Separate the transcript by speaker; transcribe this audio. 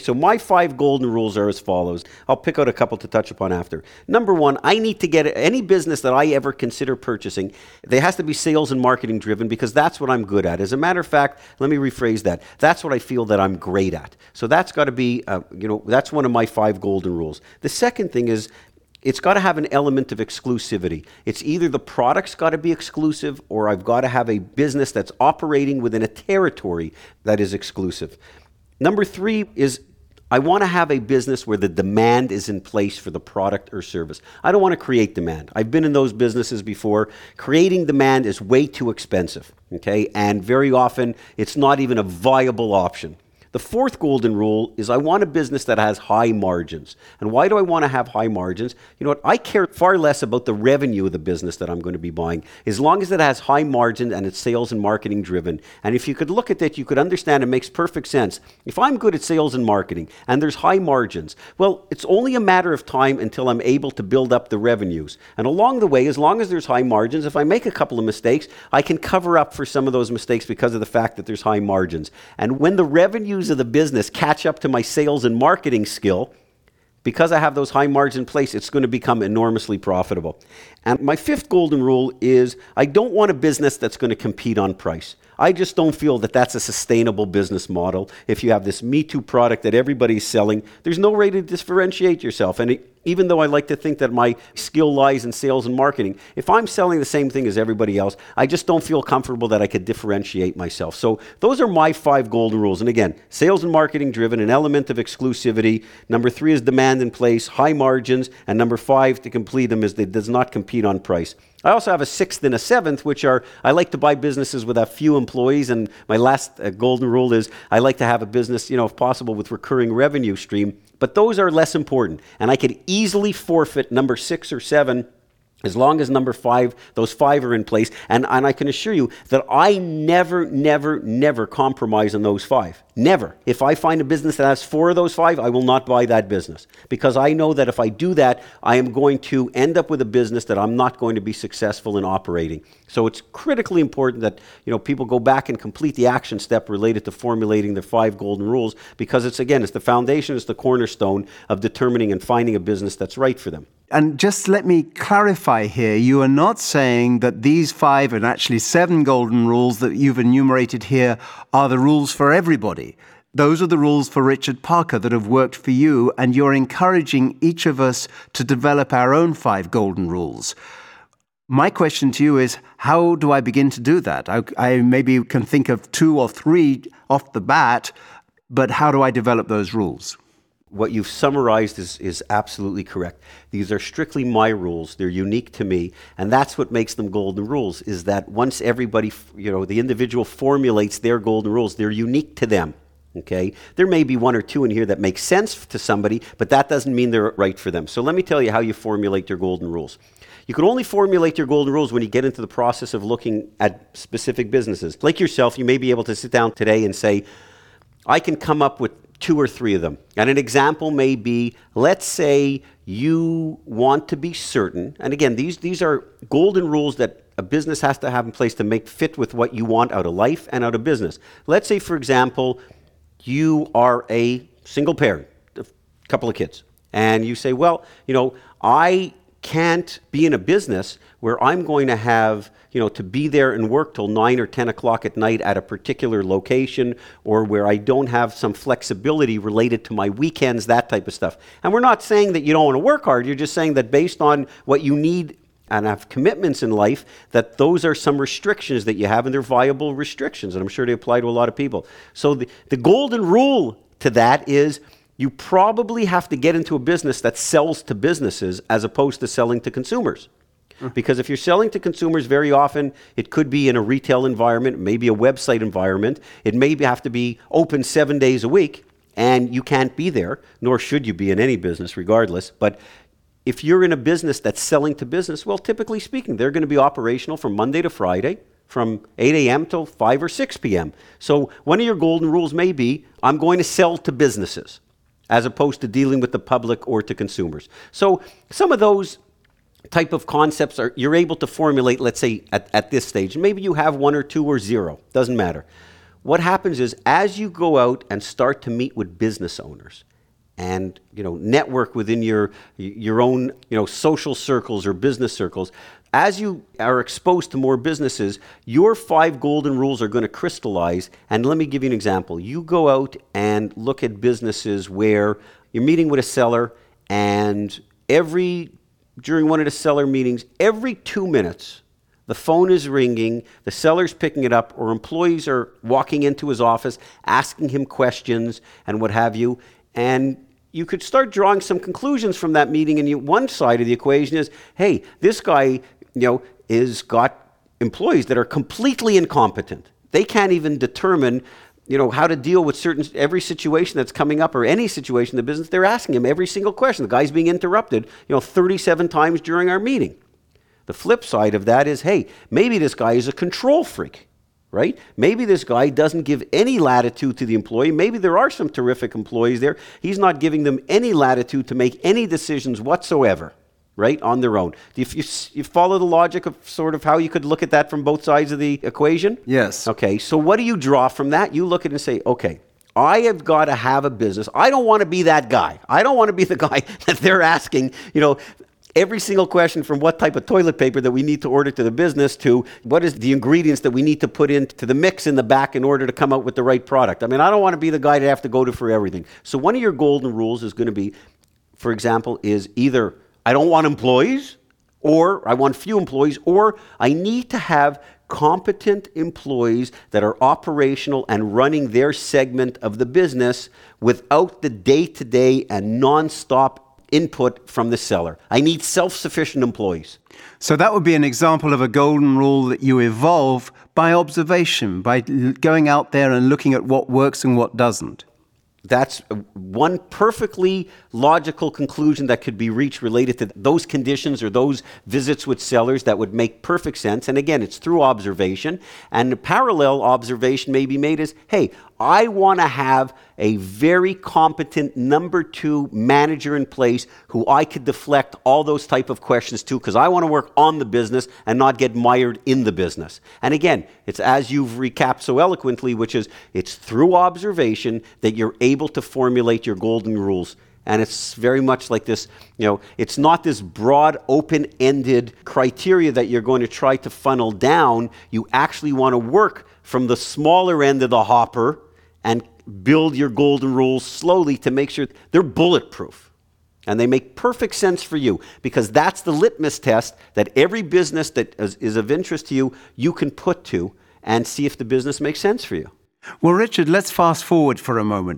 Speaker 1: So my 5 golden rules are as follows. I'll pick out a couple to touch upon after. Number 1, I need to get any business that I ever consider purchasing, there has to be sales and marketing driven because that's what I'm good at. As a matter of fact, let me rephrase that. That's what I feel that I'm great at. So that's got to be, that's one of my 5 golden rules. The second thing is, it's got to have an element of exclusivity. It's either the product's got to be exclusive or I've got to have a business that's operating within a territory that is exclusive. Number 3 is I want to have a business where the demand is in place for the product or service. I don't want to create demand. I've been in those businesses before. Creating demand is way too expensive, okay? And very often, it's not even a viable option. The 4th golden rule is I want a business that has high margins. And why do I want to have high margins? You know what? I care far less about the revenue of the business that I'm going to be buying, as long as it has high margins and it's sales and marketing driven. And if you could look at that, you could understand it makes perfect sense. If I'm good at sales and marketing and there's high margins, well, it's only a matter of time until I'm able to build up the revenues. And along the way, as long as there's high margins, if I make a couple of mistakes, I can cover up for some of those mistakes because of the fact that there's high margins. And when the revenues of the business catch up to my sales and marketing skill, because I have those high margins in place, it's going to become enormously profitable. And my 5th golden rule is I don't want a business that's going to compete on price. I just don't feel that that's a sustainable business model. If you have this Me Too product that everybody's selling, there's no way to differentiate yourself. And even though I like to think that my skill lies in sales and marketing, if I'm selling the same thing as everybody else, I just don't feel comfortable that I could differentiate myself. So those are my 5 golden rules. And again, sales and marketing driven, an element of exclusivity. Number 3 is demand in place, high margins. And number 5 to complete them is that it does not compete on price. I also have a 6th and a 7th, which are, I like to buy businesses with a few employees, and my last golden rule is I like to have a business, if possible, with recurring revenue stream. But those are less important, and I could easily forfeit number 6 or 7 as long as number 5, those 5 are in place. And I can assure you that I never compromise on those 5. Never. If I find a business that has 4 of those 5, I will not buy that business. Because I know that if I do that, I am going to end up with a business that I'm not going to be successful in operating. So it's critically important that people go back and complete the action step related to formulating the 5 golden rules, because it's the foundation, it's the cornerstone of determining and finding a business that's right for them.
Speaker 2: And just let me clarify here, you are not saying that these 5 and actually 7 golden rules that you've enumerated here are the rules for everybody. Those are the rules for Richard Parker that have worked for you, and you're encouraging each of us to develop our own 5 golden rules. My question to you is, how do I begin to do that? I maybe can think of 2 or 3 off the bat, but how do I develop those rules?
Speaker 1: What you've summarized is absolutely correct. These are strictly my rules. They're unique to me. And that's what makes them golden rules, is that once everybody, the individual formulates their golden rules, they're unique to them. Okay? There may be 1 or 2 in here that make sense to somebody, but that doesn't mean they're right for them. So let me tell you how you formulate your golden rules. You can only formulate your golden rules when you get into the process of looking at specific businesses. Like yourself, you may be able to sit down today and say, I can come up with 2 or 3 of them. And an example may be, let's say you want to be certain, and again, these are golden rules that a business has to have in place to make fit with what you want out of life and out of business. Let's say, for example, you are a single parent, a couple of kids, and you say, well, I can't be in a business where I'm going to have, to be there and work till 9 or 10 o'clock at night at a particular location, or where I don't have some flexibility related to my weekends, that type of stuff. And we're not saying that you don't want to work hard. You're just saying that based on what you need and have commitments in life, that those are some restrictions that you have, and they're viable restrictions, and I'm sure they apply to a lot of people. So the golden rule to that is, you probably have to get into a business that sells to businesses as opposed to selling to consumers. Because if you're selling to consumers, very often it could be in a retail environment, maybe a website environment. It may have to be open 7 days a week, and you can't be there, nor should you be in any business regardless. But if you're in a business that's selling to business, well, typically speaking, they're going to be operational from Monday to Friday, from 8 a.m. till 5 or 6 p.m. So one of your golden rules may be, I'm going to sell to businesses, as opposed to dealing with the public or to consumers. So some of those type of concepts you're able to formulate, let's say, at this stage. Maybe you have 1 or 2 or 0, doesn't matter. what happens is as you go out and start to meet with business owners and network within your own social circles or business circles, as you are exposed to more businesses, your 5 golden rules are going to crystallize. And let me give you an example. You go out and look at businesses where you're meeting with a seller, and during one of the seller meetings, every 2 minutes, the phone is ringing, the seller's picking it up, or employees are walking into his office, asking him questions and what have you. And you could start drawing some conclusions from that meeting. And one side of the equation is, hey, this guy, is got employees that are completely incompetent. They can't even determine, how to deal with every situation that's coming up or any situation in the business. They're asking him every single question. The guy's being interrupted, 37 times during our meeting. The flip side of that is, hey, maybe this guy is a control freak, right? Maybe this guy doesn't give any latitude to the employee. Maybe there are some terrific employees there. He's not giving them any latitude to make any decisions whatsoever, right, on their own. You follow the logic of sort of how you could look at that from both sides of the equation?
Speaker 2: Yes.
Speaker 1: Okay, so what do you draw from that? You look at it and say, okay, I have got to have a business. I don't want to be that guy. I don't want to be the guy that they're asking, every single question from what type of toilet paper that we need to order to the business to what is the ingredients that we need to put into the mix in the back in order to come out with the right product. I mean, I don't want to be the guy to have to go to for everything. So one of your golden rules is going to be, for example, is either I don't want employees, or I want few employees, or I need to have competent employees that are operational and running their segment of the business without the day-to-day and nonstop input from the seller. I need self-sufficient employees.
Speaker 2: So that would be an example of a golden rule that you evolve by observation, by going out there and looking at what works and what doesn't.
Speaker 1: That's one perfectly logical conclusion that could be reached related to those conditions or those visits with sellers that would make perfect sense. And again, it's through observation. And the parallel observation may be made as, hey, I want to have a very competent number 2 manager in place who I could deflect all those type of questions to because I want to work on the business and not get mired in the business. And again, it's as you've recapped so eloquently, which is it's through observation that you're able to formulate your golden rules. And it's very much like this, it's not this broad, open-ended criteria that you're going to try to funnel down. You actually want to work from the smaller end of the hopper and build your golden rules slowly to make sure they're bulletproof. And they make perfect sense for you because that's the litmus test that every business that is of interest to you, you can put to and see if the business makes sense for you.
Speaker 2: Well, Richard, let's fast forward for a moment.